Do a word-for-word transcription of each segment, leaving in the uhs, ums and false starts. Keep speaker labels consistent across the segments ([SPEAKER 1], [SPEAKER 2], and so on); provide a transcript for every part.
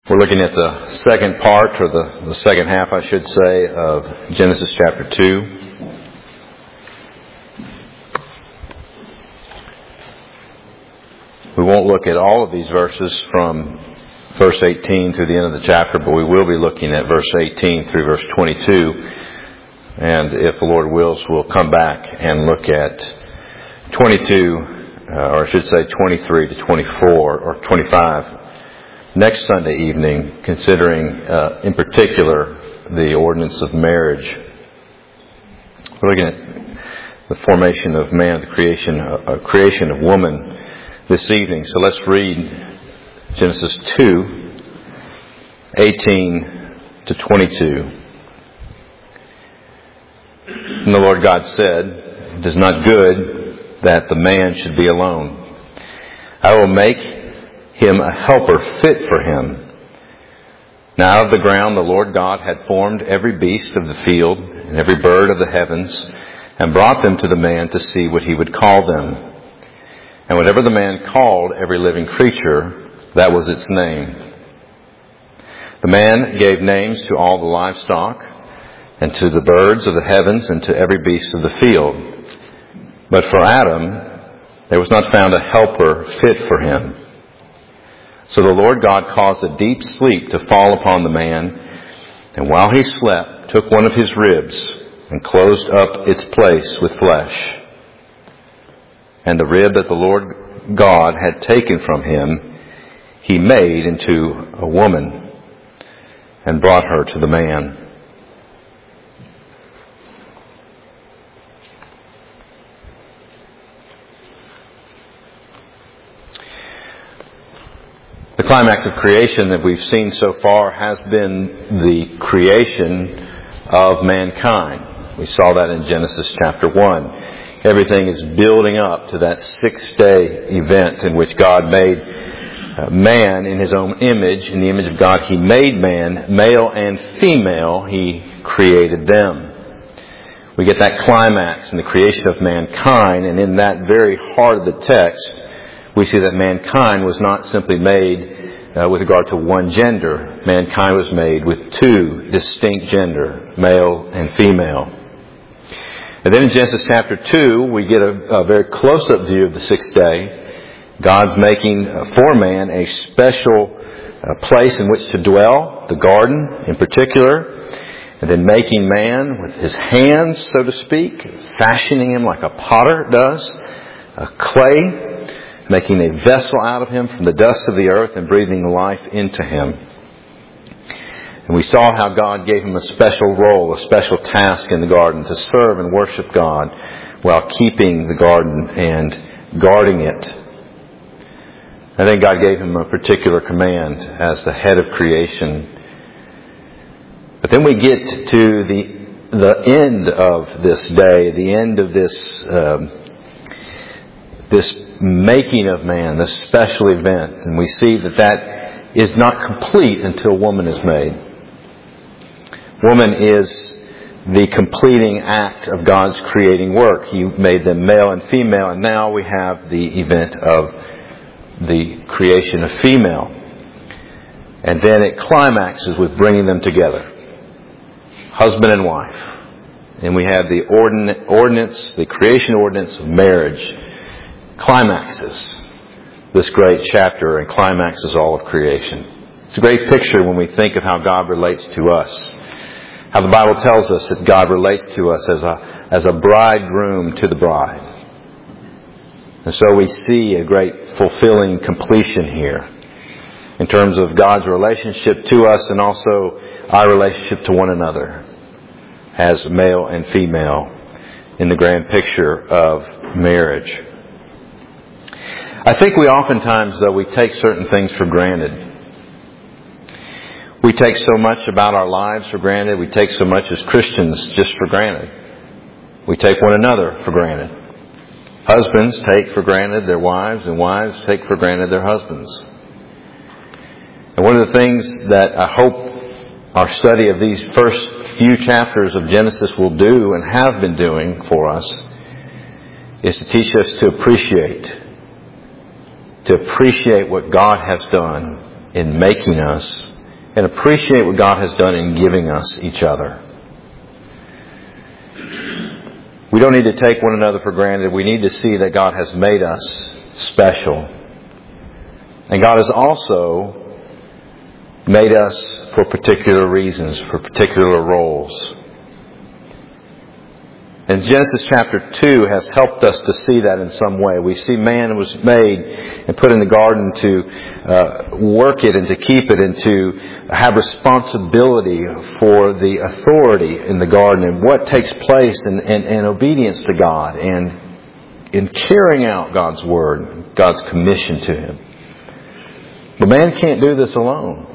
[SPEAKER 1] We're looking at the second part, or the, the second half, I should say, of Genesis chapter two. We won't look at all of these verses from verse eighteen through the end of the chapter, but we will be looking at verse eighteen through verse twenty-two. And if the Lord wills, we'll come back and look at twenty-two, uh, or I should say twenty-three to twenty-four, or twenty-five. Next Sunday evening, considering uh, in particular the ordinance of marriage. We're looking at the formation of man, the creation, uh, creation of woman this evening. So let's read Genesis two, eighteen to twenty-two. And the Lord God said, "It is not good that the man should be alone. I will make him a helper fit for him." Now out of the ground the Lord God had formed every beast of the field and every bird of the heavens, and brought them to the man to see what he would call them. And whatever the man called every living creature, that was its name. The man gave names to all the livestock, and to the birds of the heavens, and to every beast of the field. But for Adam there was not found a helper fit for him. So the Lord God caused a deep sleep to fall upon the man, and while he slept, took one of his ribs and closed up its place with flesh. And the rib that the Lord God had taken from him, he made into a woman and brought her to the man. The climax of creation that we've seen so far has been the creation of mankind. We saw that in Genesis chapter one. Everything is building up to that six-day event in which God made man in His own image. In the image of God, He made man, male and female, He created them. We get that climax in the creation of mankind, and in that very heart of the text, we see that mankind was not simply made uh, with regard to one gender. Mankind was made with two distinct gender, male and female. And then in Genesis chapter two, we get a, a very close-up view of the sixth day. God's making uh, for man a special uh, place in which to dwell, the garden in particular, and then making man with his hands, so to speak, fashioning him like a potter does, a clay, making a vessel out of him from the dust of the earth and breathing life into him. And we saw how God gave him a special role, a special task in the garden to serve and worship God while keeping the garden and guarding it. And then God gave him a particular command as the head of creation. But then we get to the the end of this day, the end of this um, this making of man, this special event. And we see that that is not complete until woman is made. Woman is the completing act of God's creating work. He made them male and female, and now we have the event of the creation of female. And then it climaxes with bringing them together. Husband and wife. And we have the ordin- ordinance, the creation ordinance of marriage climaxes this great chapter and climaxes all of creation. It's a great picture when we think of how God relates to us. How the Bible tells us that God relates to us as a, as a bridegroom to the bride. And so we see a great fulfilling completion here in terms of God's relationship to us and also our relationship to one another as male and female in the grand picture of marriage. I think we oftentimes, though, we take certain things for granted. We take so much about our lives for granted. We take so much as Christians just for granted. We take one another for granted. Husbands take for granted their wives, and wives take for granted their husbands. And one of the things that I hope our study of these first few chapters of Genesis will do and have been doing for us is to teach us to appreciate to appreciate what God has done in making us and appreciate what God has done in giving us each other. We don't need to take one another for granted. We need to see that God has made us special. And God has also made us for particular reasons, for particular roles. And Genesis chapter two has helped us to see that in some way. We see man was made and put in the garden to uh, work it and to keep it and to have responsibility for the authority in the garden and what takes place in, in, in obedience to God and in carrying out God's word, God's commission to him. But man can't do this alone.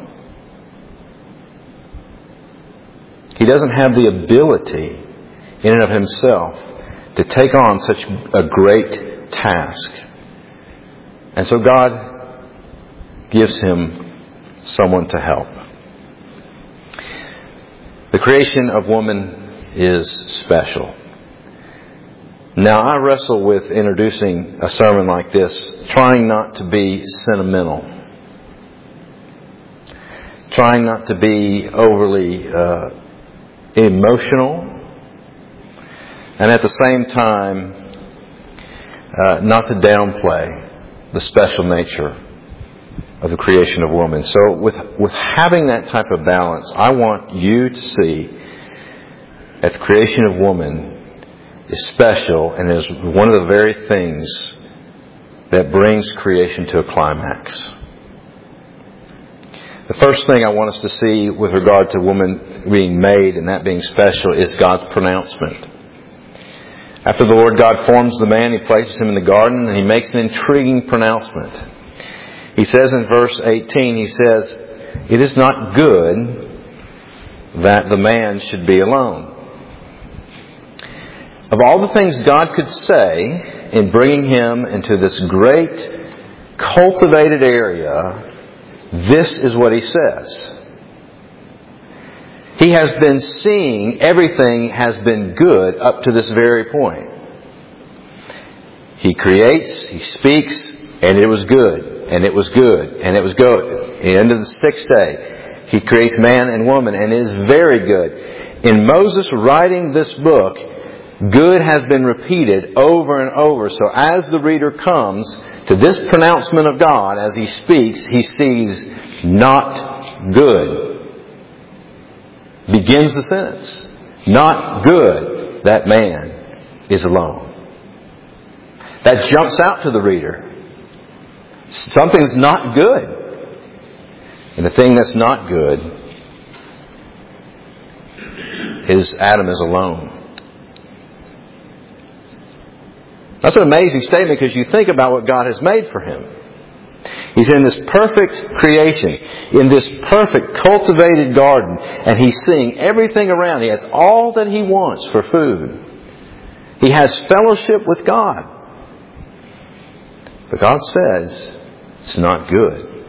[SPEAKER 1] He doesn't have the ability in and of himself to take on such a great task. And so God gives him someone to help. The creation of woman is special. Now, I wrestle with introducing a sermon like this, trying not to be sentimental, trying not to be overly uh, emotional, and at the same time, uh, not to downplay the special nature of the creation of woman. So with, with having that type of balance, I want you to see that the creation of woman is special and is one of the very things that brings creation to a climax. The first thing I want us to see with regard to woman being made and that being special is God's pronouncement. After the Lord God forms the man, He places him in the garden and He makes an intriguing pronouncement. He says in verse eighteen, He says, "It is not good that the man should be alone." Of all the things God could say in bringing him into this great cultivated area, this is what He says. He has been seeing everything has been good up to this very point. He creates, He speaks, and it was good, and it was good, and it was good. At the end of the sixth day, He creates man and woman, and it is very good. In Moses writing this book, good has been repeated over and over. So as the reader comes to this pronouncement of God, as He speaks, he sees not good. Begins the sentence. Not good that man is alone. That jumps out to the reader. Something's not good. And the thing that's not good is Adam is alone. That's an amazing statement because you think about what God has made for him. He's in this perfect creation, in this perfect cultivated garden, and he's seeing everything around. He has all that he wants for food. He has fellowship with God. But God says it's not good.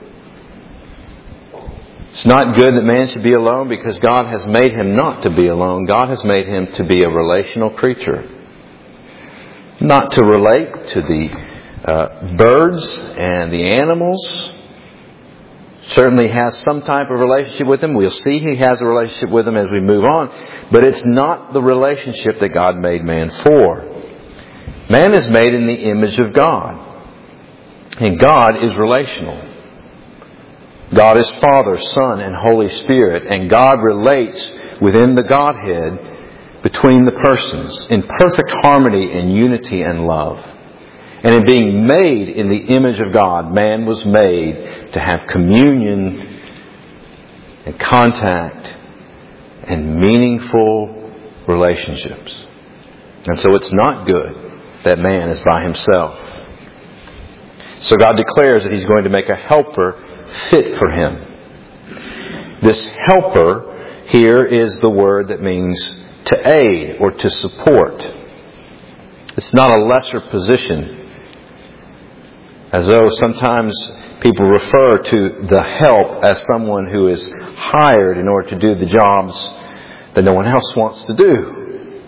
[SPEAKER 1] It's not good that man should be alone because God has made him not to be alone. God has made him to be a relational creature. Not to relate to the uh, birds and the animals. Certainly has some type of relationship with them. We'll see he has a relationship with them as we move on. But it's not the relationship that God made man for. Man is made in the image of God. And God is relational. God is Father, Son, and Holy Spirit. And God relates within the Godhead between the persons in perfect harmony and unity and love. And in being made in the image of God, man was made to have communion and contact and meaningful relationships. And so it's not good that man is by himself. So God declares that He's going to make a helper fit for him. This helper here is the word that means to aid or to support. It's not a lesser position. As though sometimes people refer to the help as someone who is hired in order to do the jobs that no one else wants to do.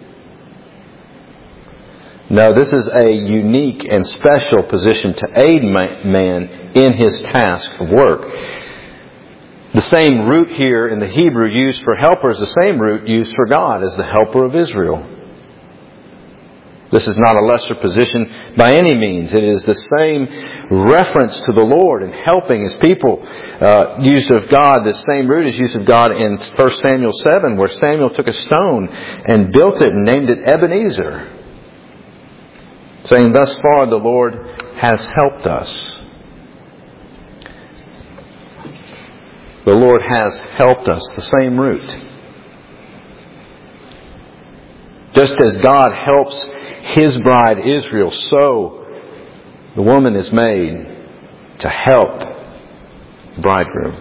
[SPEAKER 1] No, this is a unique and special position to aid man in his task of work. The same root here in the Hebrew used for helper is the same root used for God as the helper of Israel. This is not a lesser position by any means. It is the same reference to the Lord and helping His people. Uh, use of God, the same root is used of God in First Samuel seven, where Samuel took a stone and built it and named it Ebenezer, saying, "Thus far the Lord has helped us." The Lord has helped us, the same root. Just as God helps His bride Israel, so the woman is made to help the bridegroom.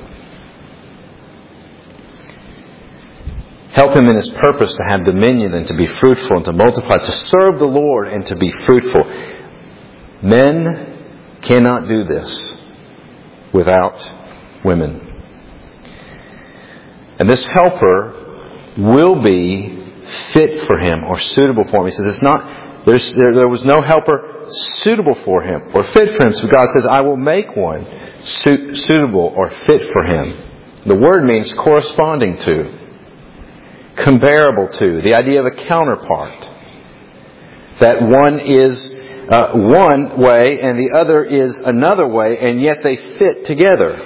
[SPEAKER 1] Help him in his purpose to have dominion and to be fruitful and to multiply, to serve the Lord and to be fruitful. Men cannot do this without women. And this helper will be fit for him or suitable for him. He says it's not, there's, there, there was no helper suitable for him or fit for him. So God says, I will make one suit, suitable or fit for him. The word means corresponding to, comparable to, the idea of a counterpart. That one is uh, one way and the other is another way, and yet they fit together.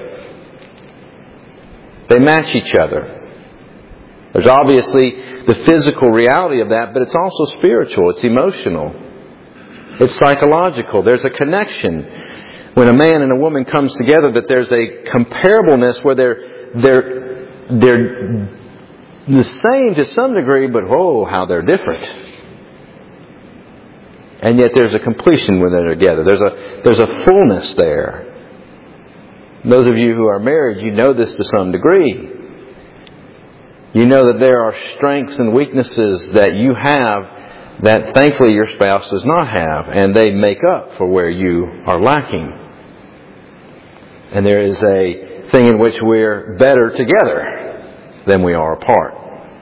[SPEAKER 1] They match each other. There's obviously the physical reality of that, but it's also spiritual. It's emotional. It's psychological. There's a connection. When a man and a woman comes together, that there's a comparableness where they're they're they're the same to some degree, but oh, how they're different. And yet there's a completion when they're together. There's a there's a fullness there. Those of you who are married, you know this to some degree. You know that there are strengths and weaknesses that you have that thankfully your spouse does not have, and they make up for where you are lacking. And there is a thing in which we're better together than we are apart.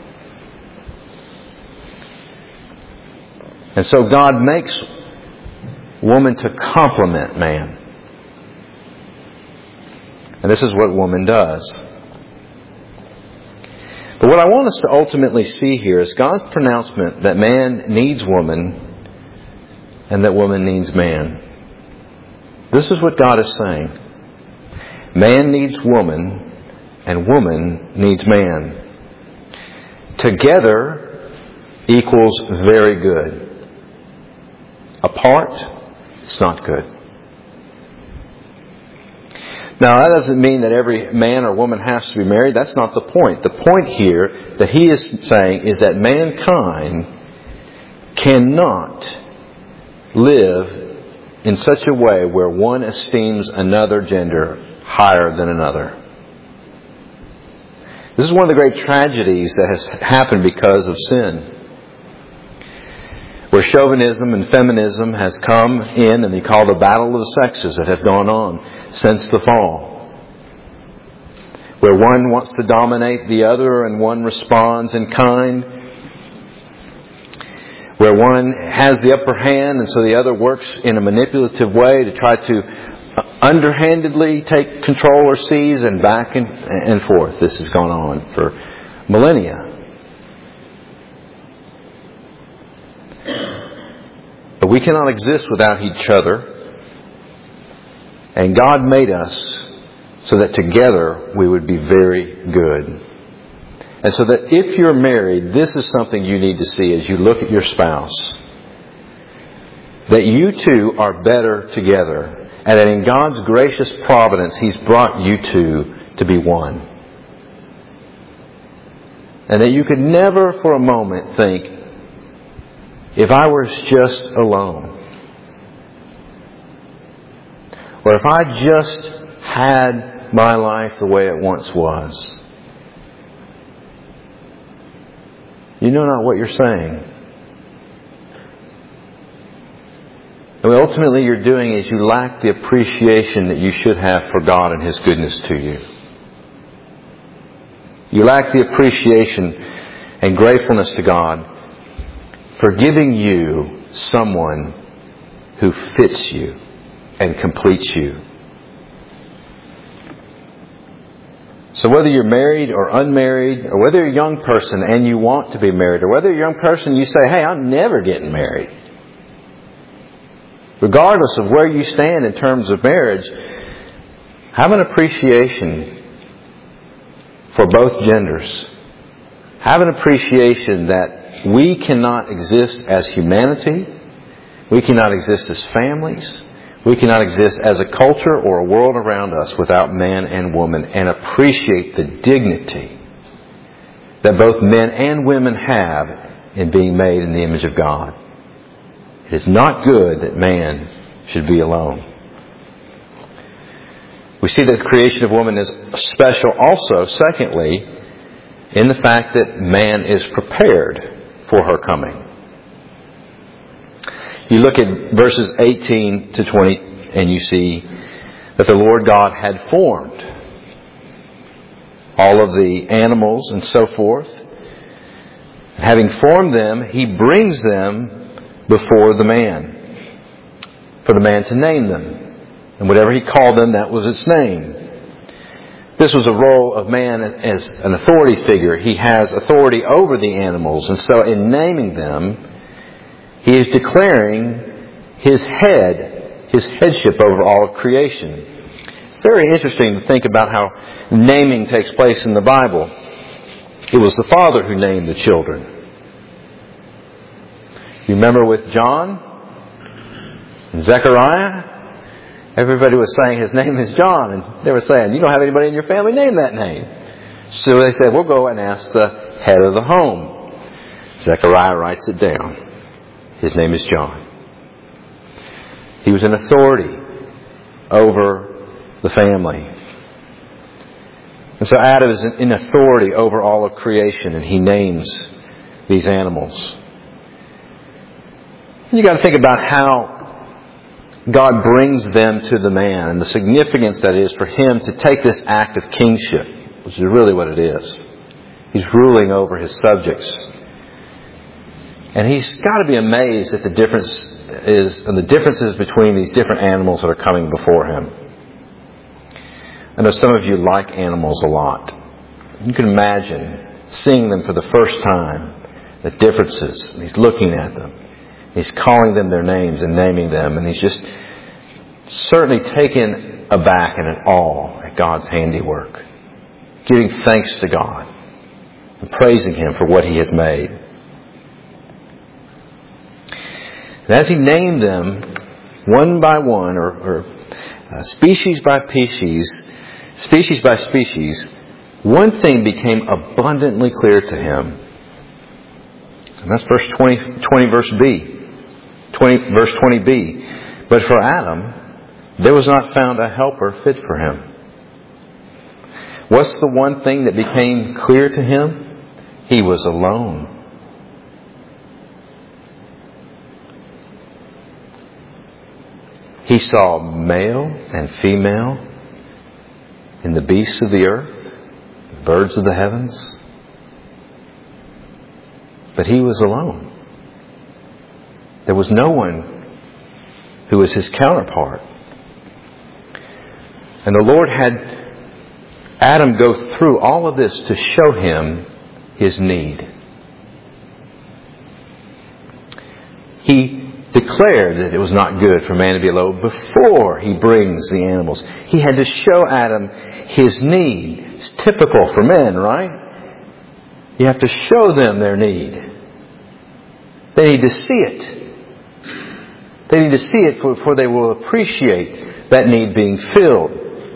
[SPEAKER 1] And so God makes woman to complement man. And this is what woman does. But what I want us to ultimately see here is God's pronouncement that man needs woman and that woman needs man. This is what God is saying. Man needs woman and woman needs man. Together equals very good. Apart, it's not good. Now, that doesn't mean that every man or woman has to be married. That's not the point. The point here that he is saying is that mankind cannot live in such a way where one esteems another gender higher than another. This is one of the great tragedies that has happened because of sin. Where chauvinism and feminism has come in and they call the battle of the sexes that have gone on since the fall. Where one wants to dominate the other and one responds in kind. Where one has the upper hand and so the other works in a manipulative way to try to underhandedly take control or seize, and back and, and forth. This has gone on for millennia. But we cannot exist without each other. And God made us so that together we would be very good. And so that if you're married, this is something you need to see as you look at your spouse. That you two are better together. And that in God's gracious providence, He's brought you two to be one. And that you could never for a moment think, if I were just alone, or if I just had my life the way it once was. You know not what you're saying. And what ultimately you're doing is you lack the appreciation that you should have for God and His goodness to you. You lack the appreciation and gratefulness to God for giving you someone who fits you and completes you. So whether you're married or unmarried, or whether you're a young person and you want to be married, or whether you're a young person and you say, hey, I'm never getting married. Regardless of where you stand in terms of marriage, have an appreciation for both genders. Have an appreciation that we cannot exist as humanity. We cannot exist as families. We cannot exist as a culture or a world around us without man and woman, and appreciate the dignity that both men and women have in being made in the image of God. It is not good that man should be alone. We see that the creation of woman is special also, secondly, in the fact that man is prepared for her coming. You look at verses eighteen to twenty and you see that the Lord God had formed all of the animals and so forth. Having formed them, He brings them before the man, for the man to name them. And whatever he called them, that was its name. This was a role of man as an authority figure. He has authority over the animals. And so in naming them, He is declaring His head, His headship over all of creation. Very interesting to think about how naming takes place in the Bible. It was the father who named the children. You remember with John and Zechariah? Everybody was saying his name is John. And they were saying, you don't have anybody in your family named that name. So they said, we'll go and ask the head of the home. Zechariah writes it down. His name is John. He was an authority over the family. And so Adam is in authority over all of creation, and he names these animals. You got to think about how God brings them to the man and the significance that is for him to take this act of kingship, which is really what it is. He's ruling over his subjects. And he's got to be amazed at the difference is and the differences between these different animals that are coming before him. I know some of you like animals a lot. You can imagine seeing them for the first time, the differences. And he's looking at them. He's calling them their names and naming them. And he's just certainly taken aback and in awe at God's handiwork. Giving thanks to God and praising Him for what He has made. And as He named them one by one, or, or uh, species by species, species by species, one thing became abundantly clear to Him. And that's verse twenty, twenty verse B. twenty, verse twenty b. But for Adam, there was not found a helper fit for him. What's the one thing that became clear to him? He was alone. He saw male and female in the beasts of the earth, the birds of the heavens. But he was alone. There was no one who was his counterpart. And the Lord had Adam go through all of this to show him his need. He declared that it was not good for man to be alone before he brings the animals. He had to show Adam his need. It's typical for men, right? You have to show them their need. They need to see it. They need to see it before they will appreciate that need being filled.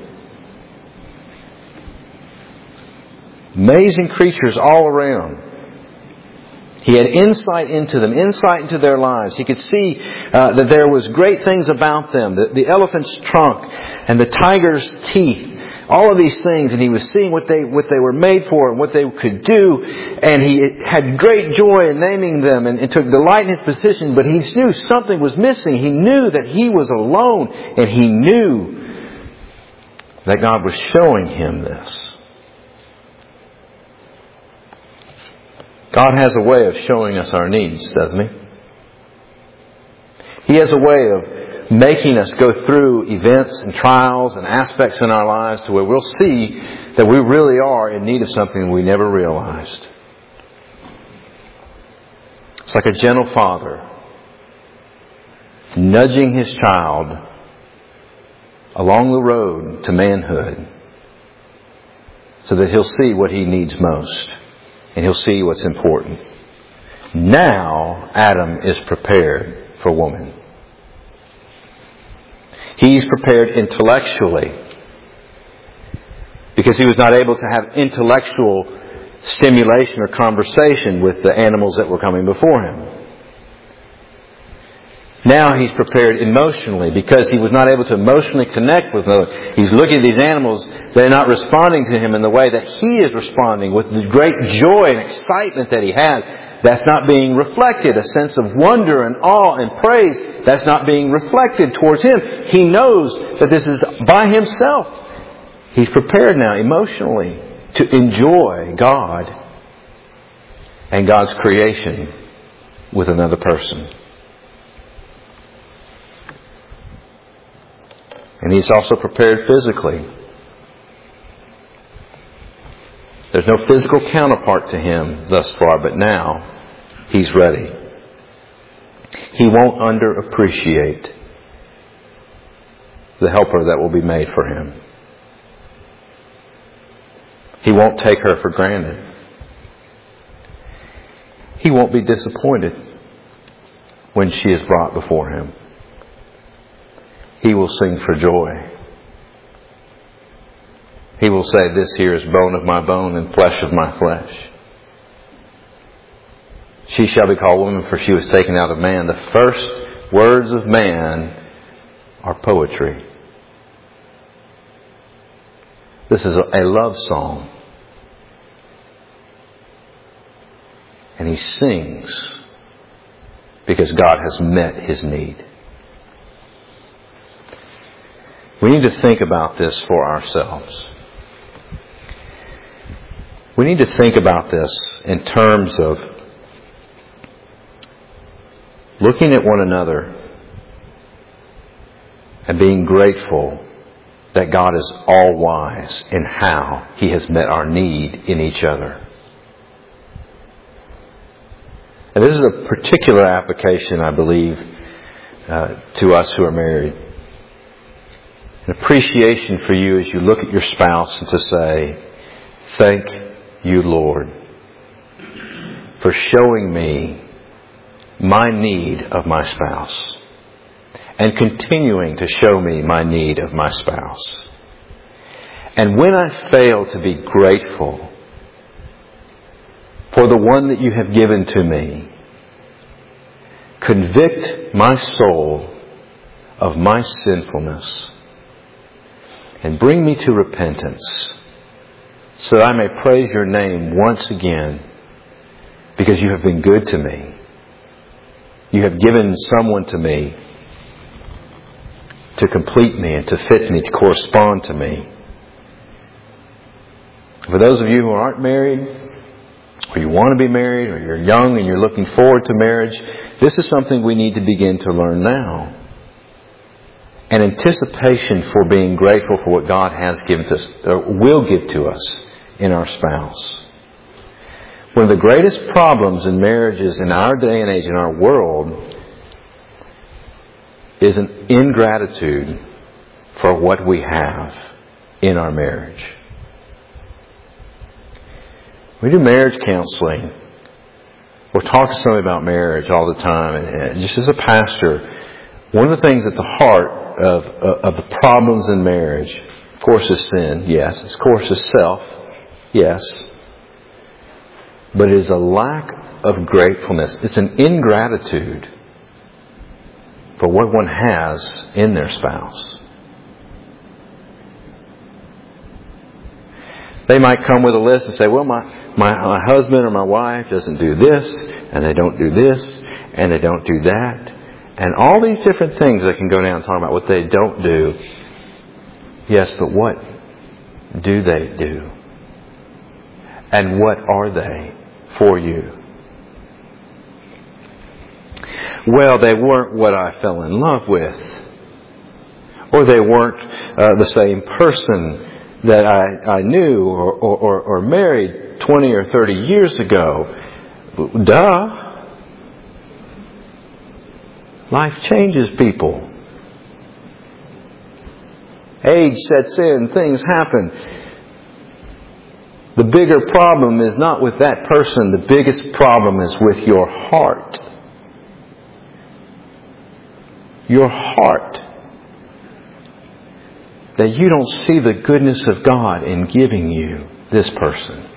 [SPEAKER 1] Amazing creatures all around. He had insight into them, insight into their lives. He could see uh, that there was great things about them. The, the elephant's trunk and the tiger's teeth. All of these things. And he was seeing what they what they were made for and what they could do. And he had great joy in naming them and, and took delight in his position. But he knew something was missing. He knew that he was alone. And he knew that God was showing him this. God has a way of showing us our needs, doesn't He? He has a way of making us go through events and trials and aspects in our lives to where we'll see that we really are in need of something we never realized. It's like a gentle father nudging his child along the road to manhood so that he'll see what he needs most and he'll see what's important. Now Adam is prepared for woman. He's prepared intellectually because he was not able to have intellectual stimulation or conversation with the animals that were coming before him. Now he's prepared emotionally because he was not able to emotionally connect with them. He's looking at these animals. They're not responding to him in the way that he is responding with the great joy and excitement that he has. That's not being reflected. A sense of wonder and awe and praise, that's not being reflected towards him. He knows that this is by himself. He's prepared now emotionally to enjoy God and God's creation with another person. And he's also prepared physically. There's no physical counterpart to him thus far, but now he's ready. He won't underappreciate the helper that will be made for him. He won't take her for granted. He won't be disappointed when she is brought before him. He will sing for joy. He will say, "This here is bone of my bone and flesh of my flesh. She shall be called woman, for she was taken out of man." The first words of man are poetry. This is a love song. And he sings because God has met his need. We need to think about this for ourselves. We need to think about this in terms of looking at one another and being grateful that God is all-wise in how He has met our need in each other. And this is a particular application, I believe, uh, to us who are married. An appreciation for you as you look at your spouse and to say, "Thank you, Lord, for showing me my need of my spouse and continuing to show me my need of my spouse. And when I fail to be grateful for the one that you have given to me, convict my soul of my sinfulness and bring me to repentance so that I may praise your name once again because you have been good to me. You have given someone to me to complete me and to fit me, to correspond to me." For those of you who aren't married, or you want to be married, or you're young and you're looking forward to marriage, this is something we need to begin to learn now. An anticipation for being grateful for what God has given to us, or will give to us in our spouse. One of the greatest problems in marriages in our day and age, in our world, is an ingratitude for what we have in our marriage. We do marriage counseling. We'll talk to somebody about marriage all the time. And just as a pastor, one of the things at the heart of, of the problems in marriage, of course, is sin. Yes. Of course, is self. Yes. But it is a lack of gratefulness. It's an ingratitude for what one has in their spouse. They might come with a list and say, "Well, my, my, my husband or my wife doesn't do this, and they don't do this, and they don't do that." And all these different things that can go down and talk about what they don't do. Yes, but what do they do? And what are they for you? "Well, they weren't what I fell in love with." or they weren't uh, the same person that I, I knew or, or, or married twenty or thirty years ago. Duh. Life changes people. Age sets in, things happen. The bigger problem is not with that person. The biggest problem is with your heart. Your heart. That you don't see the goodness of God in giving you this person.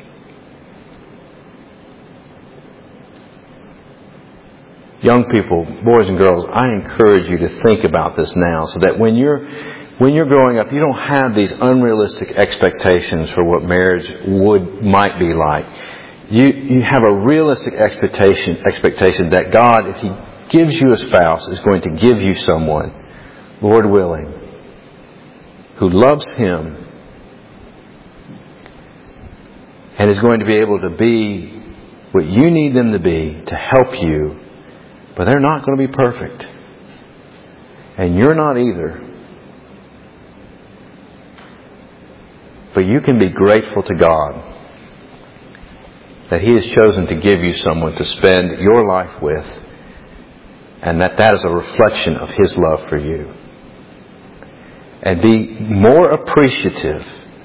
[SPEAKER 1] Young people, boys and girls, I encourage you to think about this now so that when you're when you're growing up, you don't have these unrealistic expectations for what marriage would might be like. You you have a realistic expectation expectation that God, if He gives you a spouse, is going to give you someone, Lord willing, who loves Him and is going to be able to be what you need them to be to help you. But they're not going to be perfect. And you're not either. But you can be grateful to God that He has chosen to give you someone to spend your life with, and that that is a reflection of His love for you. And be more appreciative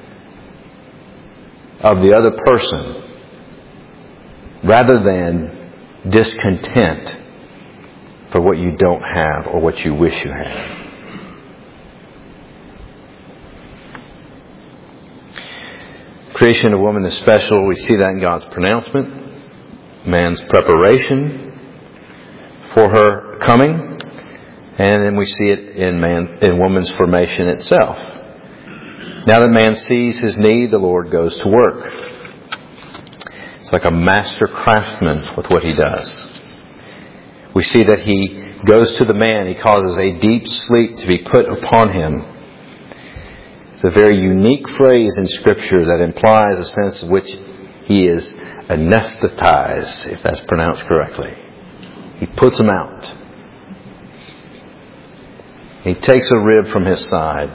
[SPEAKER 1] of the other person rather than discontent for what you don't have or what you wish you had. Creation of woman is special. We see that in God's pronouncement. Man's preparation for her coming. And then we see it in man, in woman's formation itself. Now that man sees his need, the Lord goes to work. It's like a master craftsman with what He does. We see that He goes to the man. He causes a deep sleep to be put upon him. It's a very unique phrase in Scripture that implies a sense in which he is anesthetized, if that's pronounced correctly. He puts him out. He takes a rib from his side,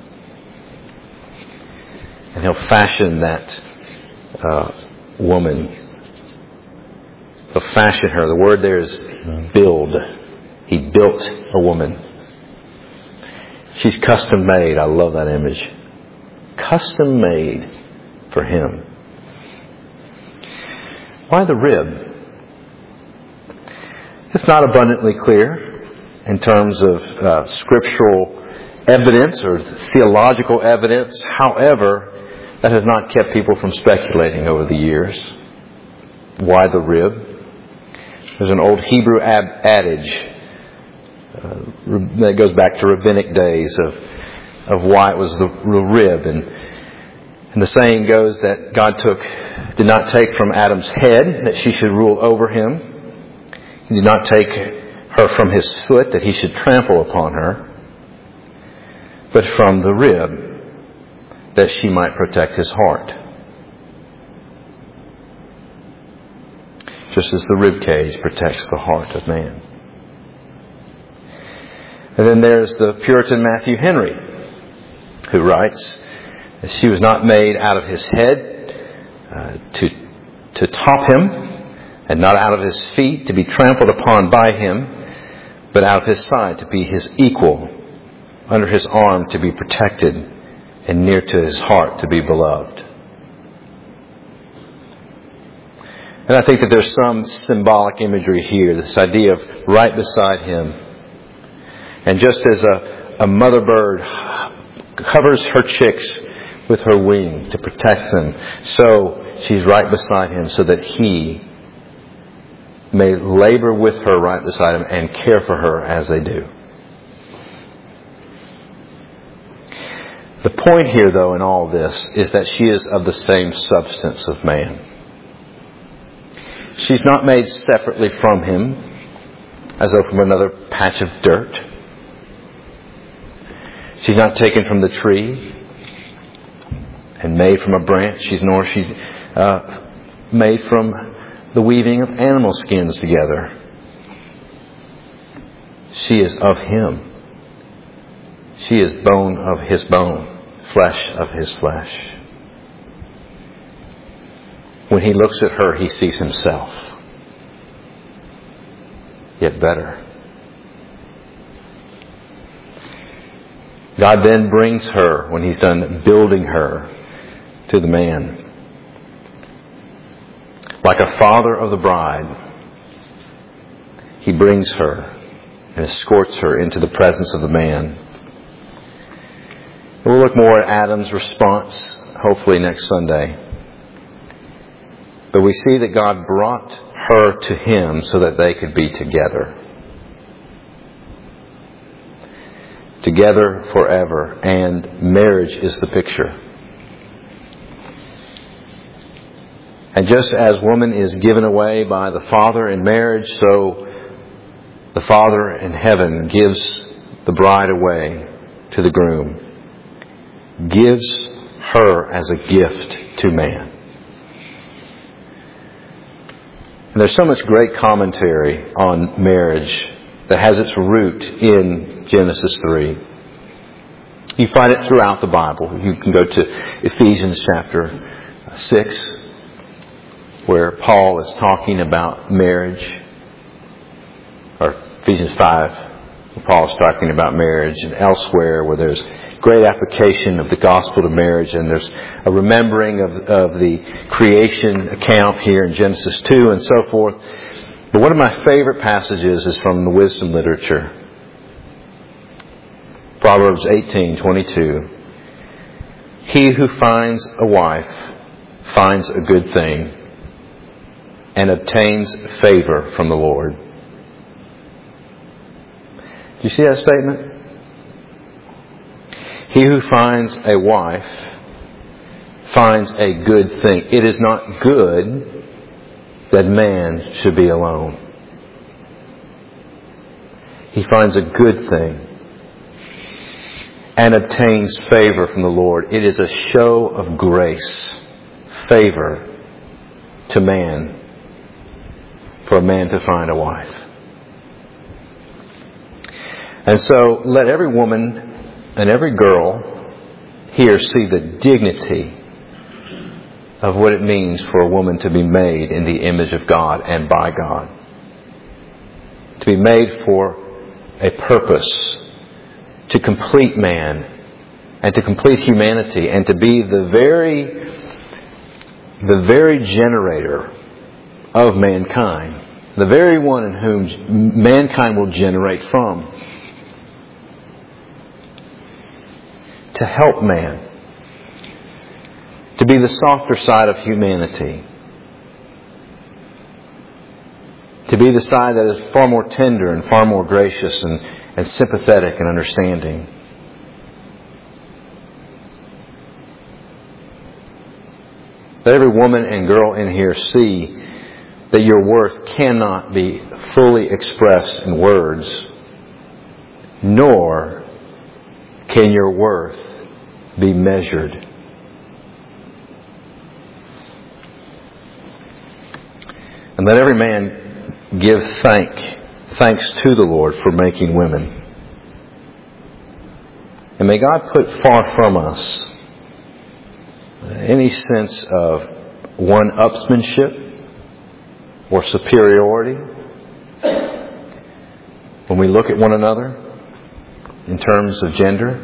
[SPEAKER 1] and He'll fashion that uh, woman. He'll fashion her. The word there is build. He built a woman. She's custom made. I love that image. Custom made for Him. Why the rib? It's not abundantly clear in terms of uh, scriptural evidence or theological evidence. However, that has not kept people from speculating over the years. Why the rib? There's an old Hebrew ab- adage uh, that goes back to rabbinic days of of why it was the rib, and and the saying goes that God took did not take from Adam's head that she should rule over him. He did not take her from his foot that he should trample upon her, but from the rib that she might protect his heart. Just as the rib cage protects the heart of man. And then there's the Puritan Matthew Henry, who writes that she was not made out of his head uh, to to top him, and not out of his feet to be trampled upon by him, but out of his side to be his equal, under his arm to be protected, and near to his heart to be beloved. And I think that there's some symbolic imagery here, this idea of right beside him. And just as a, a mother bird covers her chicks with her wing to protect them, so she's right beside him so that he may labor with her right beside him and care for her as they do. The point here, though, in all this is that she is of the same substance of man. She's not made separately from him, as though from another patch of dirt. She's not taken from the tree and made from a branch. She's nor she uh, made from the weaving of animal skins together. She is of him. She is bone of his bone, flesh of his flesh. When he looks at her, he sees himself. Yet better. God then brings her, when he's done building her, to the man. Like a father of the bride, he brings her and escorts her into the presence of the man. We'll look more at Adam's response, hopefully next Sunday. But we see that God brought her to him so that they could be together. Together forever. And marriage is the picture. And just as woman is given away by the Father in marriage, so the Father in heaven gives the bride away to the groom. Gives her as a gift to man. And there's so much great commentary on marriage that has its root in Genesis three. You find it throughout the Bible. You can go to Ephesians chapter six, where Paul is talking about marriage. Or Ephesians five, where Paul is talking about marriage. And elsewhere where there's great application of the gospel to marriage. And there's a remembering of, of the creation account here in Genesis two and so forth. But one of my favorite passages is from the wisdom literature. Proverbs eighteen twenty-two. He who finds a wife finds a good thing and obtains favor from the Lord. Do you see that statement? He who finds a wife finds a good thing. It is not good that man should be alone. He finds a good thing and obtains favor from the Lord. It is a show of grace, favor to man, for a man to find a wife. And so let every woman and every girl here see the dignity of what it means for a woman to be made in the image of God and by God. To be made for a purpose, to complete man and to complete humanity, and to be the very, the very generator of mankind, the very one in whom mankind will generate from. To help man. To be the softer side of humanity. To be the side that is far more tender and far more gracious and, and sympathetic and understanding. Let every woman and girl in here see that your worth cannot be fully expressed in words, nor can your worth be measured. And let every man give thank, thanks to the Lord for making women. And may God put far from us any sense of one-upsmanship or superiority when we look at one another in terms of gender.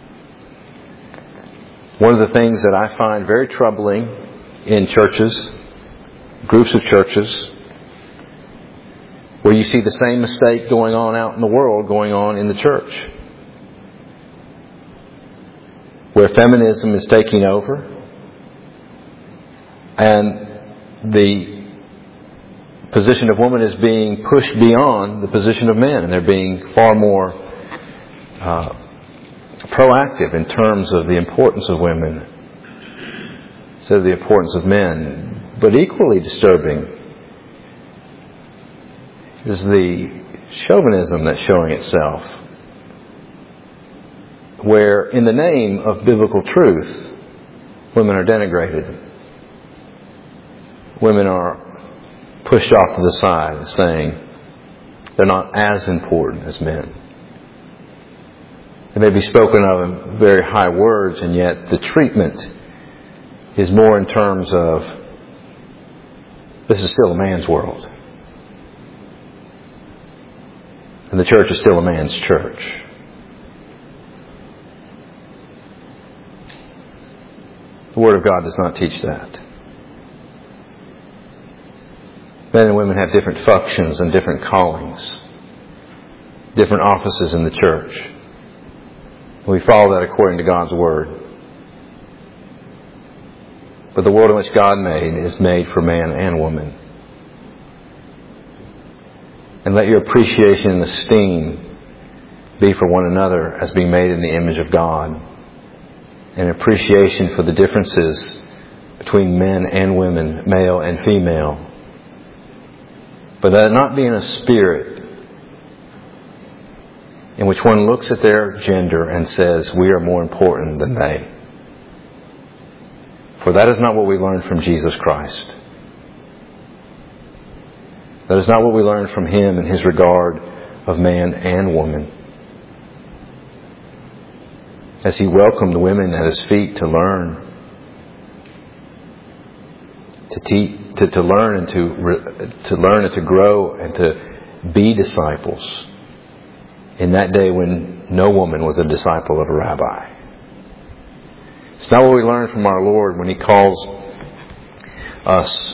[SPEAKER 1] One of the things that I find very troubling in churches, groups of churches, where you see the same mistake going on out in the world going on in the church. Where feminism is taking over and the position of woman is being pushed beyond the position of men, and they're being far more uh, proactive in terms of the importance of women instead of the importance of men. But equally disturbing is the chauvinism that's showing itself, where in the name of biblical truth, women are denigrated. Women are pushed off to the side, saying they're not as important as men. It may be spoken of in very high words, and yet the treatment is more in terms of, this is still a man's world. And the church is still a man's church. The Word of God does not teach that. Men and women have different functions and different callings, different offices in the church. We follow that according to God's Word. But the world in which God made is made for man and woman. And let your appreciation and esteem be for one another as being made in the image of God. And appreciation for the differences between men and women, male and female. But that not be in a spirit in which one looks at their gender and says, we are more important than they. For that is not what we learned from Jesus Christ. That is not what we learned from Him in His regard of man and woman. As He welcomed the women at His feet to learn, to teach, to, to learn and to to learn and to grow and to be disciples. In that day when no woman was a disciple of a rabbi. It's not what we learn from our Lord when He calls us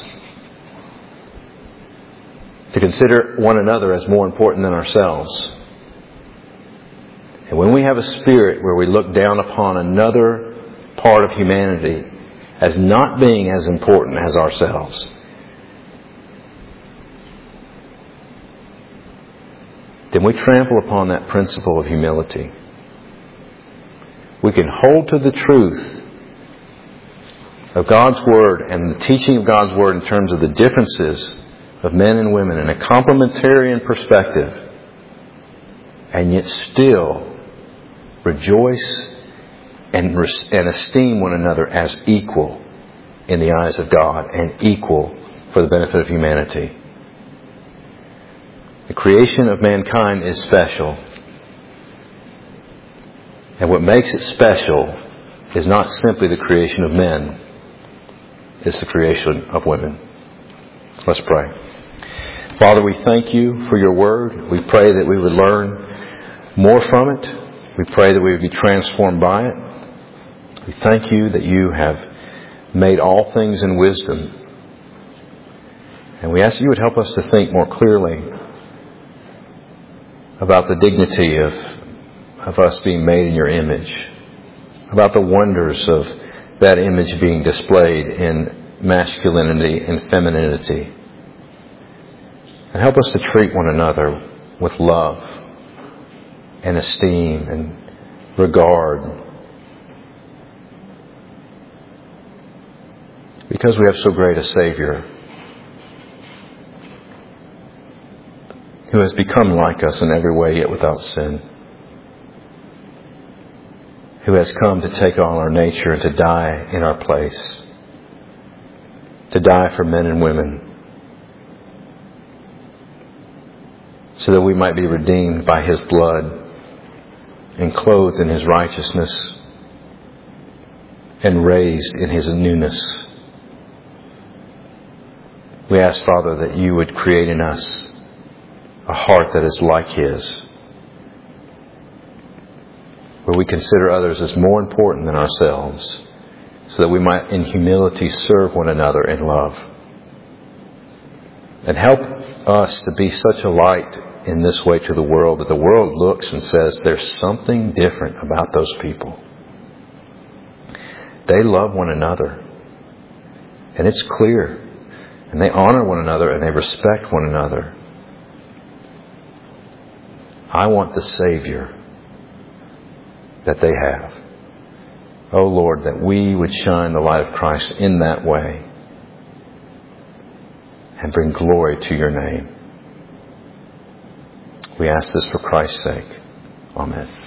[SPEAKER 1] to consider one another as more important than ourselves. And when we have a spirit where we look down upon another part of humanity as not being as important as ourselves, then we trample upon that principle of humility. We can hold to the truth of God's Word and the teaching of God's Word in terms of the differences of men and women in a complementarian perspective, and yet still rejoice and, and esteem one another as equal in the eyes of God and equal for the benefit of humanity. The creation of mankind is special. And what makes it special is not simply the creation of men. It's the creation of women. Let's pray. Father, we thank You for Your Word. We pray that we would learn more from it. We pray that we would be transformed by it. We thank You that You have made all things in wisdom. And we ask that You would help us to think more clearly about the dignity of, of us being made in Your image, about the wonders of that image being displayed in masculinity and femininity. And help us to treat one another with love and esteem and regard, because we have so great a Savior who has become like us in every way, yet without sin. Who has come to take on our nature and to die in our place. To die for men and women. So that we might be redeemed by His blood and clothed in His righteousness and raised in His newness. We ask, Father, that You would create in us a heart that is like His, where we consider others as more important than ourselves, so that we might in humility serve one another in love. And help us to be such a light in this way to the world that the world looks and says, there's something different about those people. They love one another. And it's clear. And they honor one another and they respect one another. I want the Savior that they have. Oh Lord, that we would shine the light of Christ in that way and bring glory to Your name. We ask this for Christ's sake. Amen.